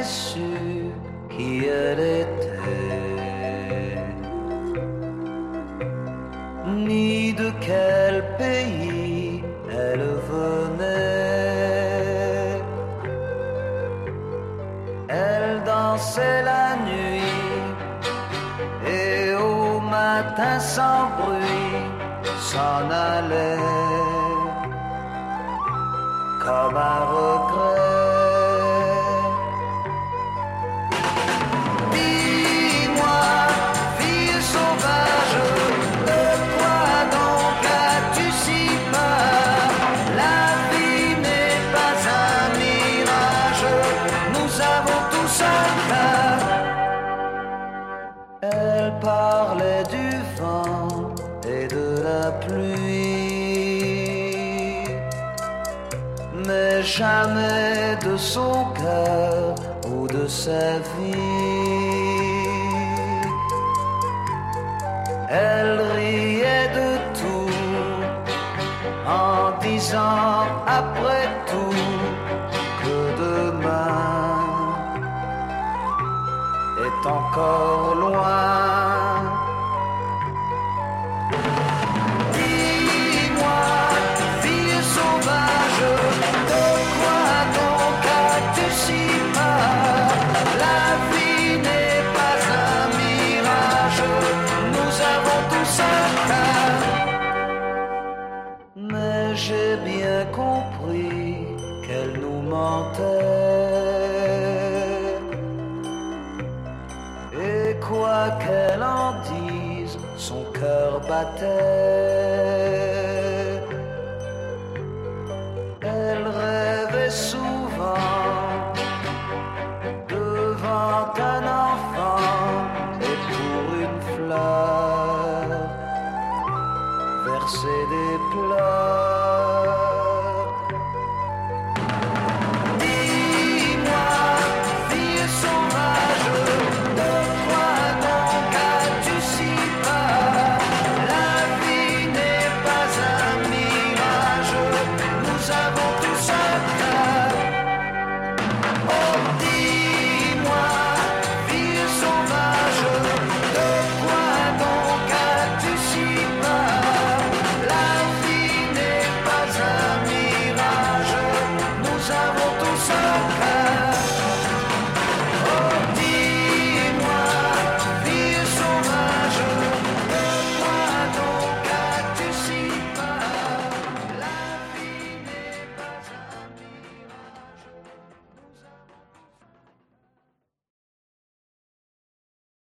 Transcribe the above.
su qui elle était, ni de quel pays elle venait. Elle dansait la nuit et au matin sans bruit s'en allait comme un regret. Dis-moi, fille sauvage, de quoi donc as-tu si peur? La vie n'est pas un mirage, nous avons tous un cœur. Elle parlait du vent et de la pluie, mais jamais de son cœur ou de sa vie. Elle riait de tout en disant après tout que demain est encore loin. Dis-moi, fille sauvage, de quoi donc as-tu si peur? La vie n'est pas un mirage, nous avons tous un cœur. Mais j'ai bien compris qu'elle nous mentait, et quoi qu'elle en dise, son cœur battait.